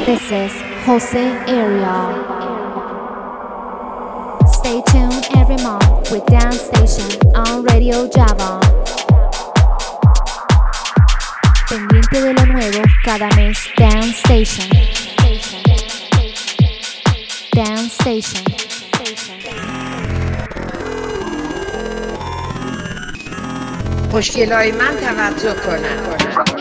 This is Jose Ariel. Stay tuned every month with Dance Station on Radio Java. Pendiente de lo nuevo cada mes. Dance Station. Dance Station. خوشگلای من توجه کنن.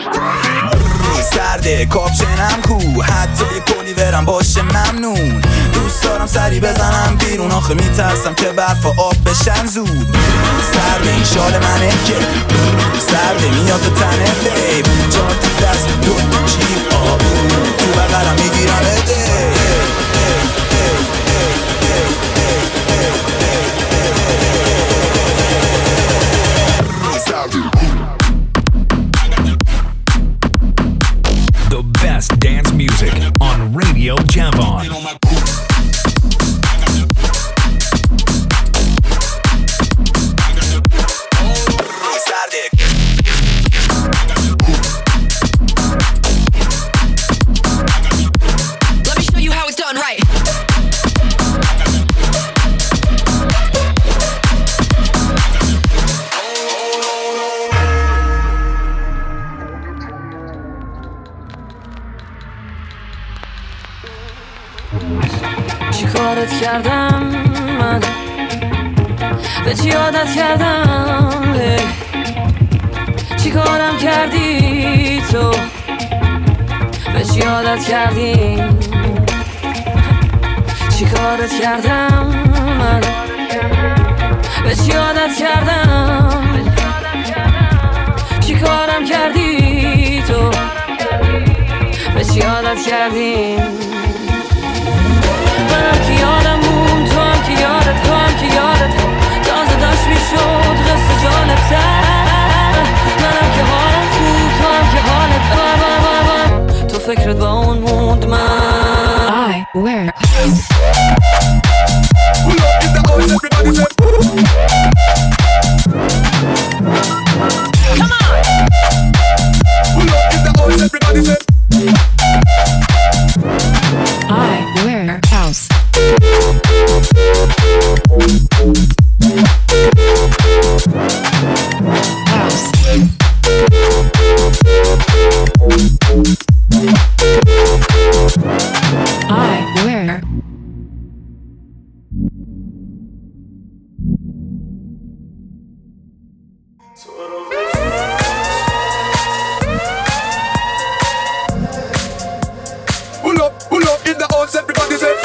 سرده کاپشنم کو حتی یه کلی برم باشه ممنون. دوست دارم سری بزنم بیرون آخه میترسم که برف و آب بشن زود. سرده این شال منه که سرده میاد تو تنه بیب. 4 تا دست دو جیب آبون تو بغلم میگیرم اده. The best dance music on Radio Javon. Let me show you how it's done right. چی کارت کردم من به چی عادت کردم چی کارم کردی تو به چی عادت کردی چی کارت کردم من به چی عادت کردم چی کارم کردی تو به چی عادت کردی منم که یادم موند تو هم که یادت تو هم که یادت تازه داشت میشد قصه جالب‌تر منم که حالم خوب تو هم که حالت تو فکرت با اون موند من I wear Pull up in the house, everybody say Come on! Pull up in the house, everybody say I wear house. House. I wear Pull up in the house, everybody say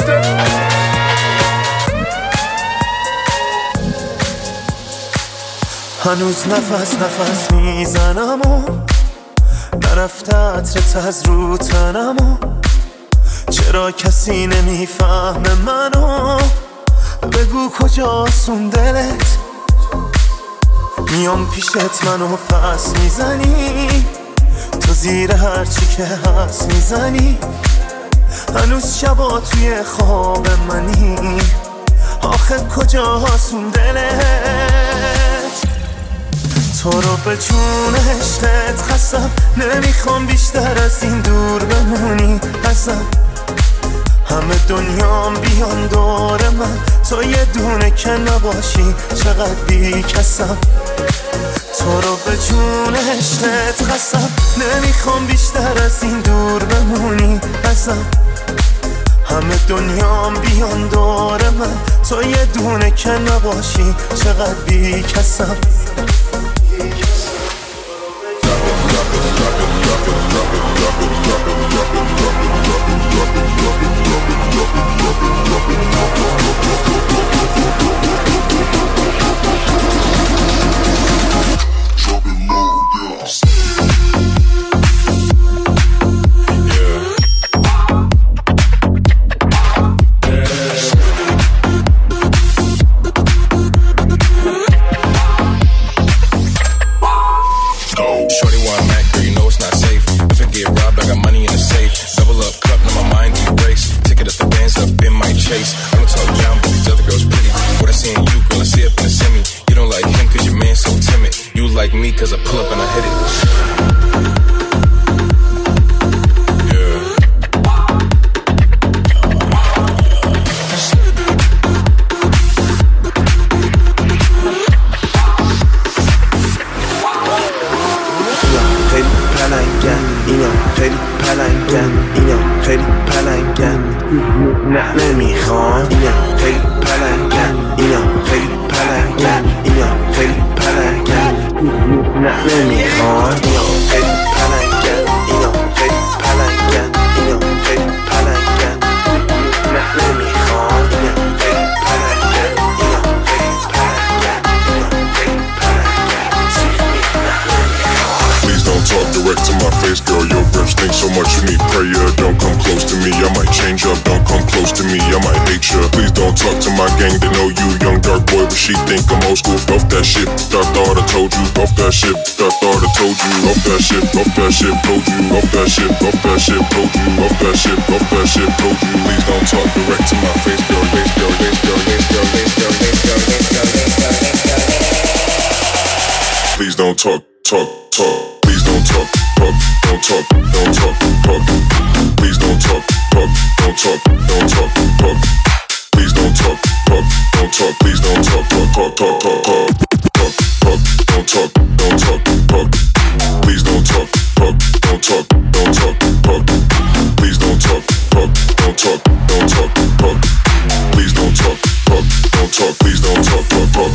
هنوز نفس میزنم و نرفته عطرت از رو تنم و چرا کسی نمیفهمه منو بگو کجاست اون دلت میام پیشت منو پس میزنی تو زیر هرچی که هست میزنی هنوز شبا توی خواب منی آخه کجاست اون دلت تو رو به جون عشقت خستم نمیخوام بیشتر از این دور بمونی ازم همه دنیام بیان دور من تو یه دونه که نباشی چقدر بی کسم تو رو به جون عشقت خستم نمیخوام بیشتر از این دور بمونی ازم همه دنیام بیان دور من تو یه دونه که نباشی چقدر بی کسم Like me, cause I pull up and I hit it. Yeah. خیلی پلنگن، اینا خیلی پلنگن، نمیخوان. اینا خیلی پلنگن، اینا خیلی پلنگن، اینا خیلی پلنگن، نمیخوان. اینا خیلی پلنگن، اینا خیلی پلنگن، اینا خیلی پلنگن، نمیخوان. اینا خیلی پلنگن، اینا خیلی پلنگن، اینا خیلی پلنگن، سیخ نمیخوان. Please don't talk direct to my face, girl. Your breath stinks so much you need prayer. Don't come close to me, I might change up. Don't come close to me, I might hate ya. Please don't talk to my gang, they know you young dark boy, but she think I'm old school. Off that shit, thought I told you. Off that shit, thought I told you. Off that shit, told you. Off that shit, told you. Off that shit, told you. Please don't talk direct to my face, girl. Face, girl, face, girl, face, girl, face, girl, face, girl, face, girl, face, girl, face, girl. Please don't talk. Please don't talk. Please don't talk. Please don't talk. Please don't talk. Don't talk. Please don't talk. Please don't talk. Please don't talk. Please don't talk.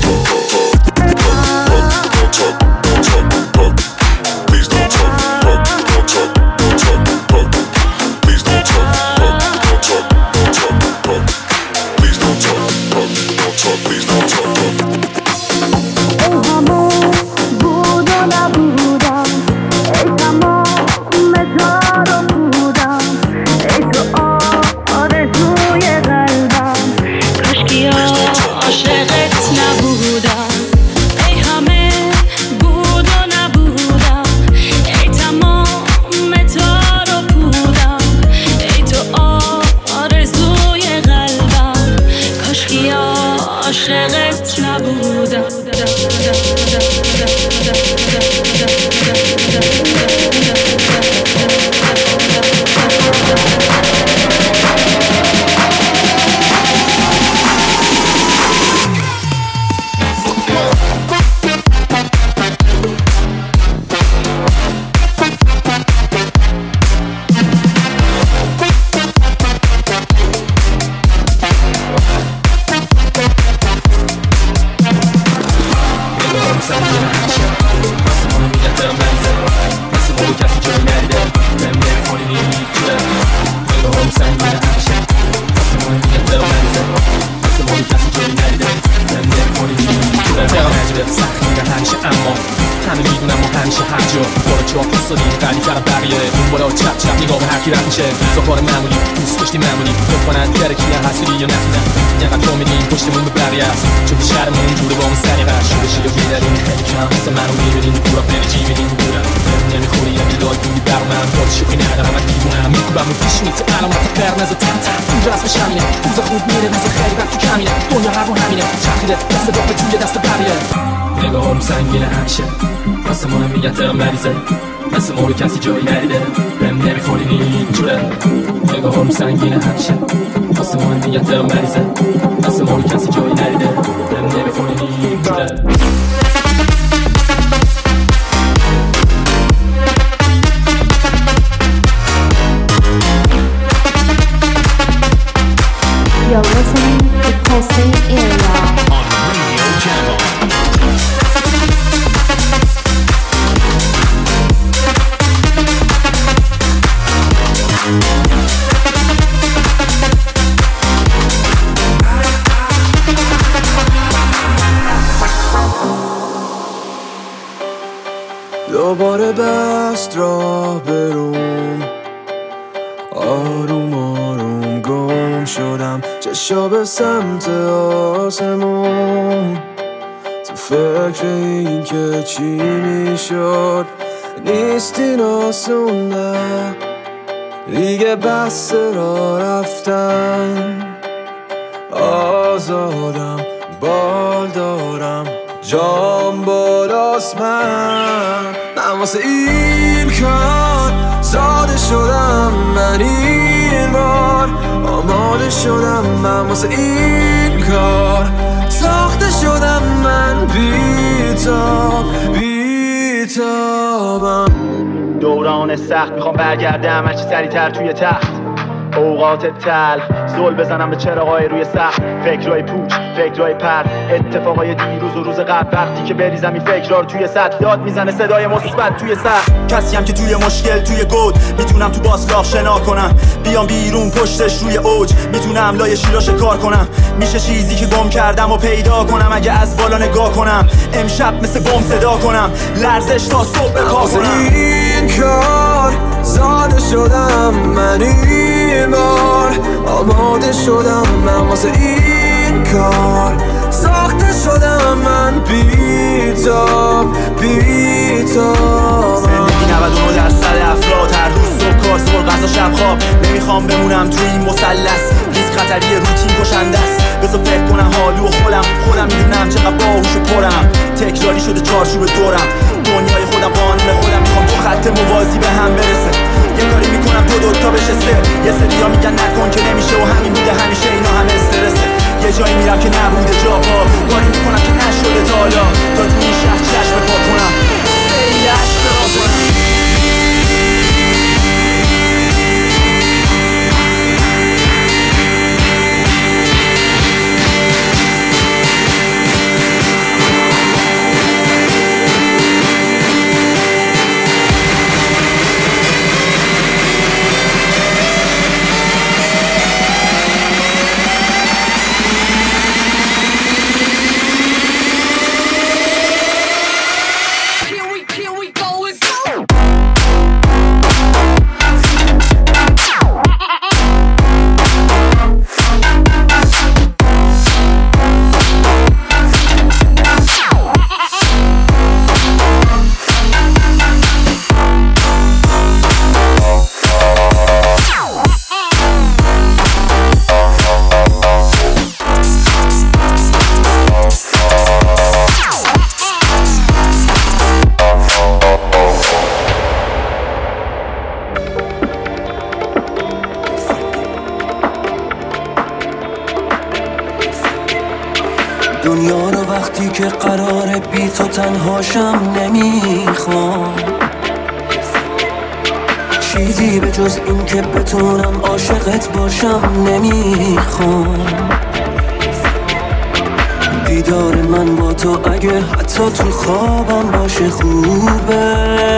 نگاهارم سنگینه همیشه آسمونه میگن ترم مریضه مثل مورو کسی جایی نریده بهم نمیخوری اینجوره نگاهارم سنگینه همیشه آسمونه میگن ترم مریضه مثل مورو کسی جایی نریده بهم نمیخوری اینجوره You're listening to Pulsing Area on Radio Jam. دوباره بست راه بروم آروم آروم گم شدم چشا به سمت آسمون تو فکر این که چی میشد نیست این آسون نه دیگه بس را رفتن آزادم بال دارم جام بالاست من واسه این کار زاده شدم من این بار آماده شدم من واسه این کار ساخته شدم من بیتابم دوران سخت میخوام برگردم هرچی سریعتر توی تخت. اوقات تل زل بزنم به چراغای روی سقف، فکرای پوچ، فکرای پرت، اتفاقای دیروز و روز قبل. وقتی که بریزم این فکرها رو توی سطح، داد میزنه صدای مثبت توی سقف. کسیم که توی مشکل توی گود میتونم تو باسلاق شنا کنم، بیام بیرون پشتش روی اوج میتونم لای شیرا شکار کنم. میشه چیزی که گم کردم و پیدا کنم اگه از بالا نگاه کنم. امشب مثل بم صدا کنم، لرزش تا صبح پا کنم. این کار زاده شدم من، این بار آماده شدم من، واسه این کار ساخته شدم من. بی‌تاب زندگی 99% افراد هر روز صبح کار، صبح غذا، شب خواب. نمیخوام بمونم توی این مثلث، ریسک خطری روتین کشنده است. بذار فکر کنم حالو و خودم میدونم چقدر باهوش و پرم. تکراری شده چارچوب دورم، دنیای خودم، قانون خودم. میخوام تو خط موازی به هم برسه، یه کاری میکنم دوتا بشه سه. یه سریا میگن نکن که نمیشه و همین بوده همیشه، اینا همه استرسه. یه جایی میرم که نبوده جا پا، کاری میکنم که نشده تا حالا، تا تو این شهر چشم پا کنم. خیلی عشق کنم. دنیا رو وقتی که قراره بی تو تنهاشم نمیخوام، چیزی به جز این که بتونم عاشقت باشم نمیخوام. دیدار من با تو اگه حتی تو خوابم باشه خوبه،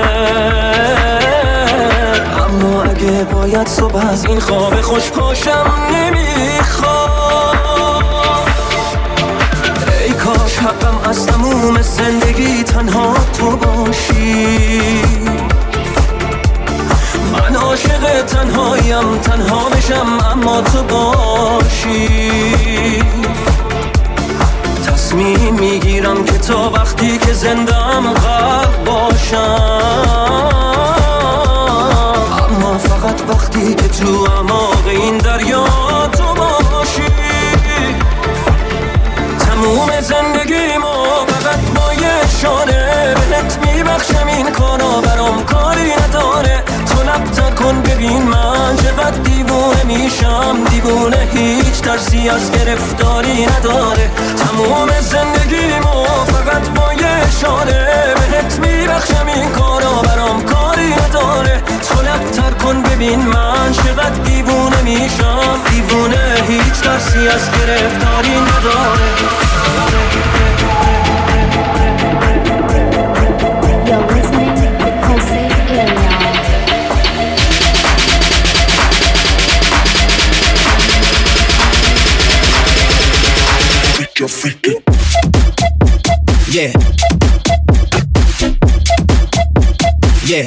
اما اگه باید صبح از این خواب خوش پاشم نمیخوام. ای کاش حقم از تموم زندگی تنها تو باشی. من عاشق تنهایم، تنها بشم اما تو باشی. تصمیم میگیرم که تا وقتی که زندم غرق باشم، اما فقط وقتی که تو اعماق این دریا تو باشی. تموم زندگیمو فقط با یه اشاره بهت میبخشم، این کارا برام کاری نداره. تو لب‌تر کن ببین من چقدر دیوونه میشم، دیوونه هیچ ترسی از گرفتاری نداره. تموم زندگیمو فقط با یه اشاره بهت میبخشم، این کارا برام کاری نداره. تو لب‌تر کن ببین من چقدر دیوونه میشم، دیوونه هیچ ترسی از گرفتاری نداره. You're listening to Jose Area. Freak it. Yeah. Yeah.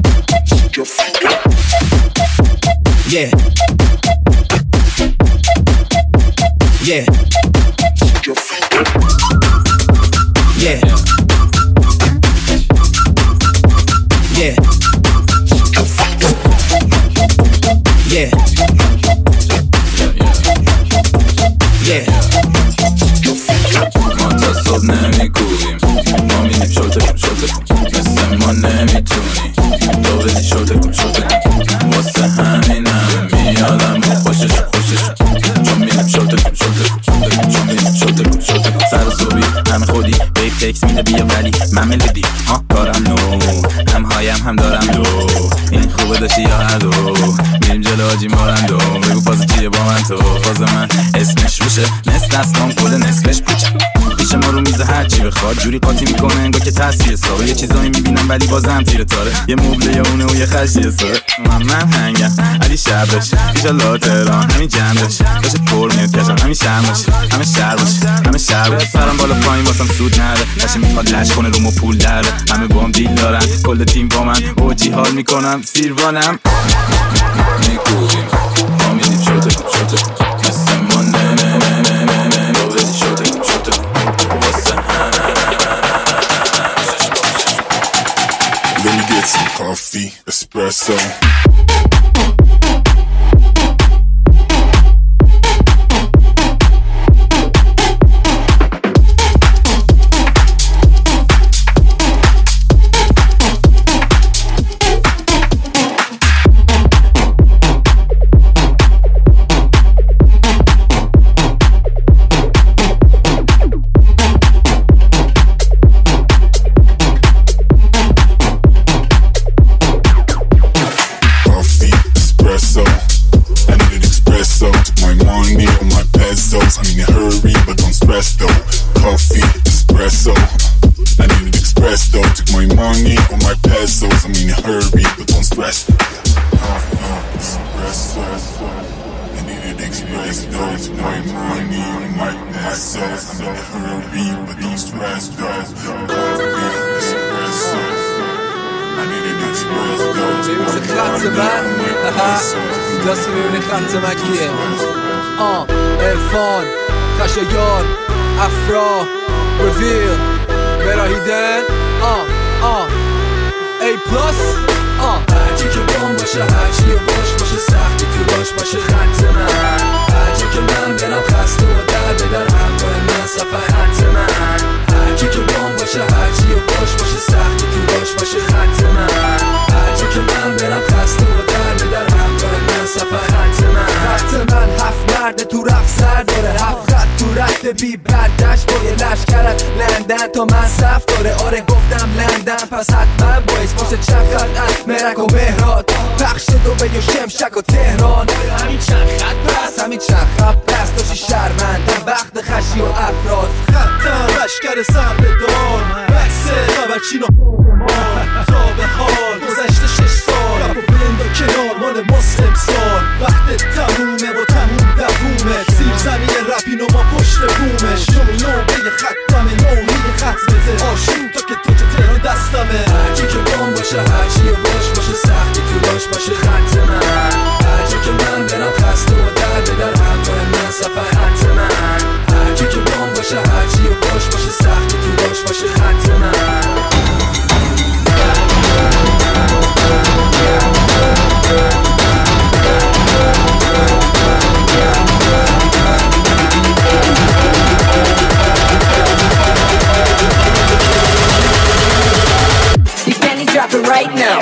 Yeah. Yeah. Yeah. Yeah. Yeah. Yeah. ما تا صبح نمیگوییم، ما میدیم شلته کن مثل ما نمیتونی تو بدی شلته کن واسه همینم میادم خوشش چون میدیم شلته کن چون میدیم شلته کن سر صبحی همه خودی بیب تکس میده بیا ولی من ملودی کارم نو هم هایم هم دارم لو بداشی یا هدو میریم جلو حاجی مارندو بگو فاز چیه با من تو فاز من اسمش روشه مثل اسلام کل نصفش پوچه پیش ما رو میزه هرچی بخواد جوری قاطی میکنه انگار که تاثیر ساوه یه چیزایی میبینم ولی بازم تیره تاره یه مبله یا اونه و یه خشی ساره من هنگم علی شبش ایشالله تهران همین جمعش باشه پر میاد کشم همین شرمش همه شهر باشه همه شهر فرم بالا پایین واسم سود نره باشه میخواد لش کنه رومو پول داره همه با هم دیل دارن کل تیم با من اوجی حال میکنم سیروانم میکوبیم ما میدیم شده مثل ما نه رو بدی شده واسه Let me get some coffee, espresso. عرفان خشایار افرا رویل براهیدن ای پلاس هرچی که بام باشه هرچی و باشه سختی تو باش باشه خط من هرچی که من برم خسته و در بدر همراه من سفر خط من هرچی که بام باشه هرچی و باشه سختی تو باشه خط من هرچی که من برم خسته و در بدر همراه من سفر خط من هفت مرده تو رفت سر داره هفت خط تو رفت بی بردشت با یه لشکرت لندن تا من صف داره آره گفتم لندن پس حتما باید باشه چند خط از مرک و مهرات پخش دوبه و شمشک و تهران همین چند خط پس همین چند خط پس داشتی شرمندم وقت خشی و افراد خطم لشکر سر به دار بحثه خبرچین و تا به حال گذشته 6 سال رپ و بلند و کنار مال مسلم سال وقت تمومه و تموم دوومه زیر زمین رپین و ما پشت بومش نو به یه ختمه نوهی ختمته آشون تا که تو که تهران دستمه هرچی که بام باشه هرچی و باشه سختی تو باشه خط من هرچی که من برم خسته و در بدر همراه من سفر خط من هرچی که بام باشه هرچی و باشه سختی تو باشه خط من You can't drop it right now.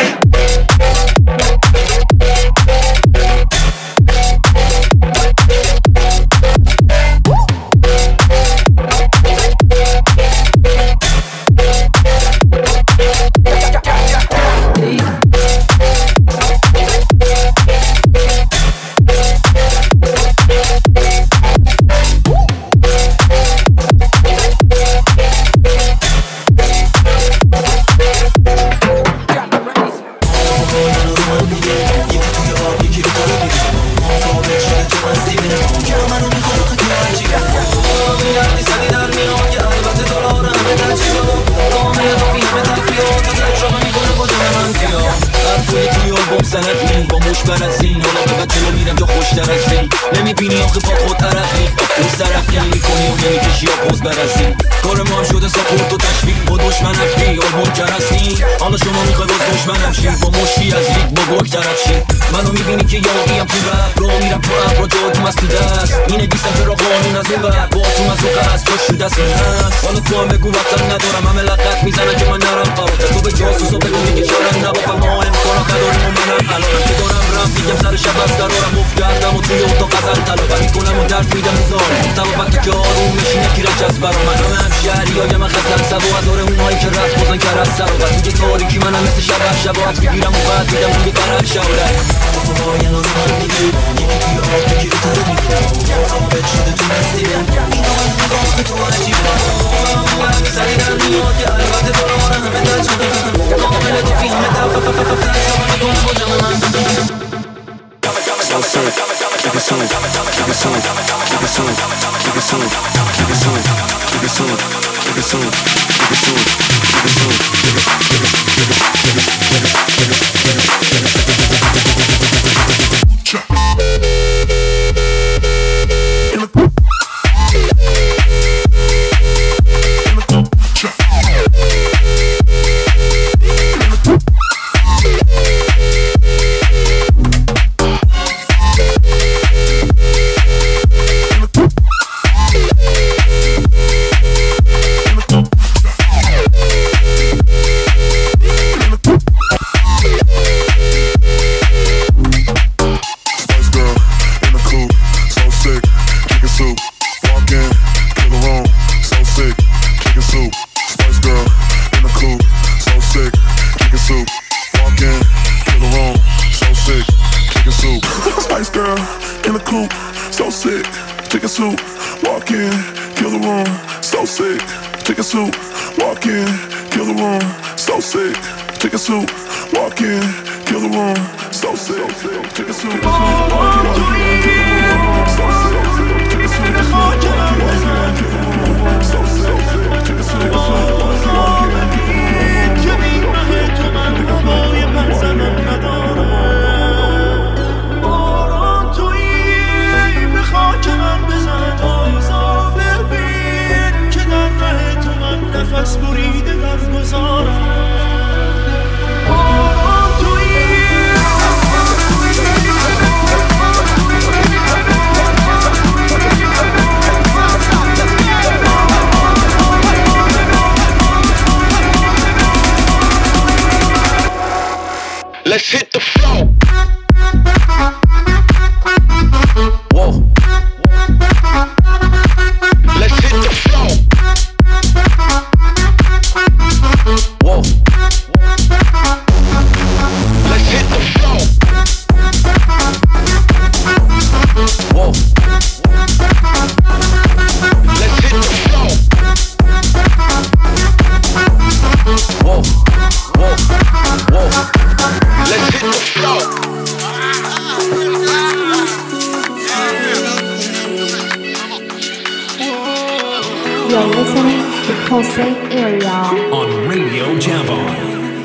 با مش برسین حالا به بعد جلو میرم جا خوشتر از این نمیبینی آخه با خود طرفی روز طرف نمیکنی و نمیکشی یا پوز برسین کار ما هم شده ساپورت و تشویق با دشمن حفی آلبوم کرستی حالا شما میخوای باز دشمنم شی با مشی از لیگ با گرگ طرف شی منو میبینی که یاقیم تو رپ رو میرم تو ابرا جادوم از تو دست اینه بیستم که را قانون از این بر با اتون از او قصد جاش شده دست این هست حالا تو هم بگو وقتم ندارم همه لقت میزنن که من نرم فراتر تو به جاسوس و بگو میگه چارم نبافم ما امکانات نداریم و منم الانم که دارم رم میگم سر شب از درارم مفت کردم و توی اتاق غزل طلبم میکنم و درس میدم هزار توابت که آروم نشینه گیرم جذب برام من هم شهری های من خستم سبا از آره اونهایی که رفت بازن کرد سر و میگه تاریکی منم مثل شب شبات بگیرم و بعد میدم روی طرف شب Let's hit the floor. Whoa. Let's hit the floor. Whoa. Let's hit the floor. Whoa. Let's hit the floor. Whoa. Whoa. Whoa. Let's hit the floor. You're listening to Jose Area on Radio Javon.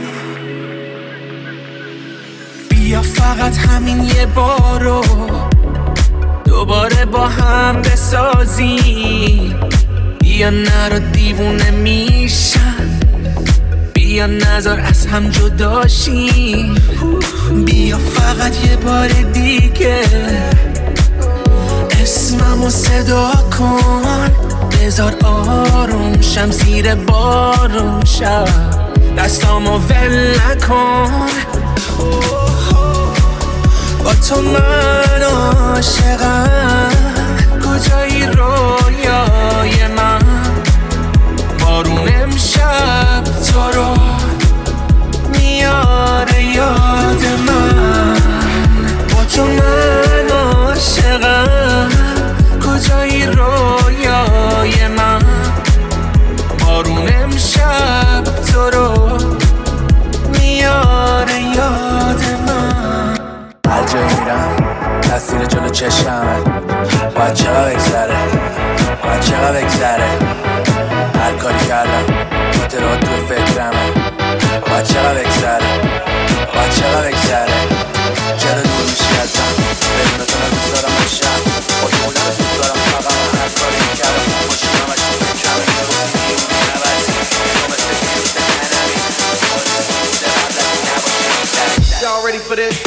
بیا فقط همین یه بارو دوباره با هم بسازیم. بیا نرو دیوونه میشن، بیا نذار از هم جداشیم. بیا فقط یه بار دیگه اسممو صدا کن، بذار آروم شم زیر بارون شب، دستامو ول نکن. با تو من عاشقم، کجایی رویای من؟ بارون امشب تو رو میاره یاد من. با تو من عاشقم، کجایی رویای من؟ بارون امشب تو رو میاره یاد من. هر جایی میرم تصویر جلو چشمه، باید چقدر بگذره، باید چقدر بگذره. هر کاری کردم خاطرات تو فکرمه، باید چقدر بگذره، باید چقدر بگذره. چرا دور میشی ازم؟ بدون تو دوست دارم باشم، خود موندم دوست دارم فقط. من هر کاری میکردم خوشیم همش تو فکرمه. یه روز میمونی نبرسی تو مثل فیروز تنمی، بوده قبل از این نباشی. Y'all ready for this?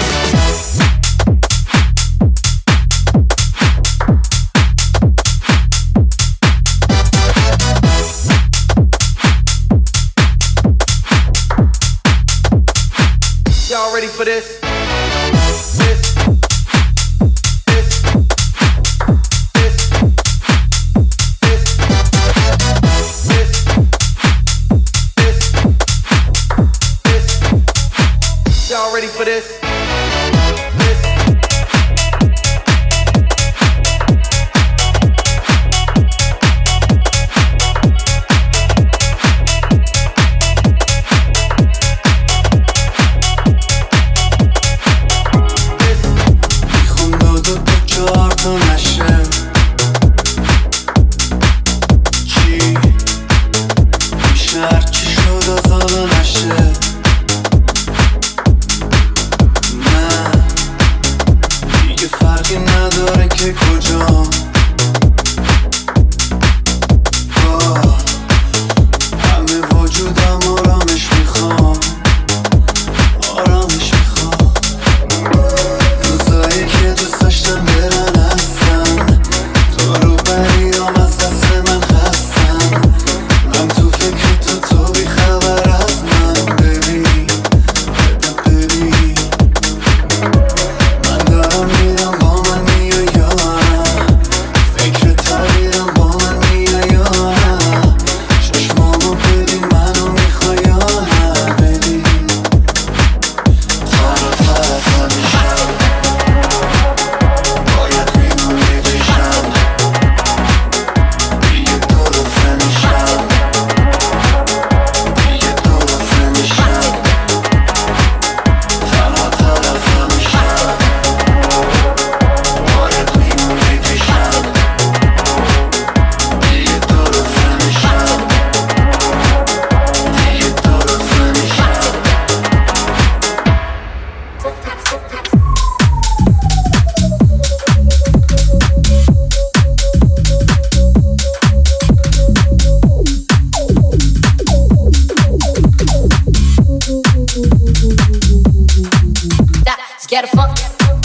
Y'all ready for this? Y'all ready for this? میخوام داد و که کجا همه وجودم آرامش میخوام آرامش میخوام روزایی که دوست داشتم برن هستن تو رو بریام از دست من خستن من تو فکر تو بی خبر از من ببین من دارم میرم با من میای یا نه فکر تغییرم با من میای یا نه چشمامو ببین منو میخوای یا نه ببین تر و تر همیشم باید میمونی بشم دیگه درست نمیشم دیگه درست نمیشم تنها طرف همیشم باید میمونی بشم دیگه درست نمیشم دیگه درست نمیشم Scared of funk.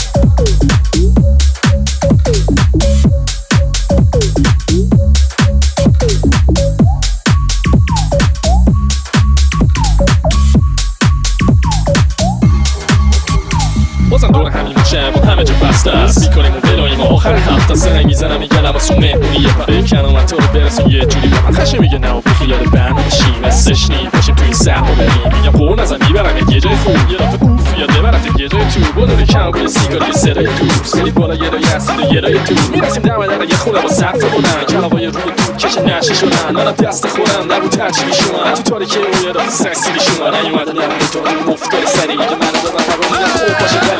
بازم دور همین میشه با همه جا بسته است میکنیم و بلاییم و آخر هفته سرنگ میزنم میگه لباسون مهمونی یه پره کنم تو رو برسون یه جوری به من خشه میگه نه و بخیال برنامه شیم استش نیم باشیم توی سهم و بریم میگم قول نزن میبرم یه جای خوب یه دفعه اوف یاد ببرم یه جای تو بلوری کم بوی سیگار یه صدای تو سری بالا یه رای هستید و یه رای تو میرسیم دم در یه خونه با سقف بلند کلاغای روی تو کش نشه شدن منم دست خودم نبود ترچی میشونم تو تاریکی و یه دفعه سکسی میشونم نیومدن در تو گفتار سری که من دادم هوا میگم خوب باشه